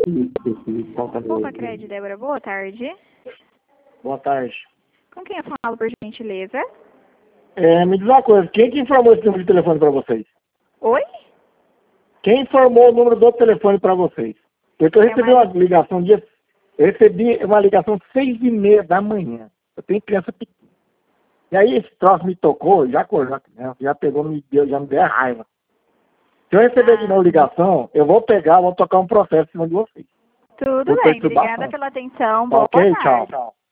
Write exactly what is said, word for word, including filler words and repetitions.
Opa, Crédito, Débora, boa tarde. Boa tarde. Com quem eu falo, por gentileza? É, me diz uma coisa, quem que informou esse número de telefone para vocês? Oi? Quem informou o número do telefone para vocês? Porque eu É recebi uma- uma ligação de... Eu recebi uma ligação às seis e meia da manhã. Eu tenho criança pequena. E aí esse troço me tocou, já acordou a criança, já pegou, me deu, já me deu raiva. Se eu receber de novo ligação, eu vou pegar, vou tocar um processo em cima de vocês. Tudo Por bem, perturbação. obrigada pela atenção, Tá boa ok? tarde. Tchau.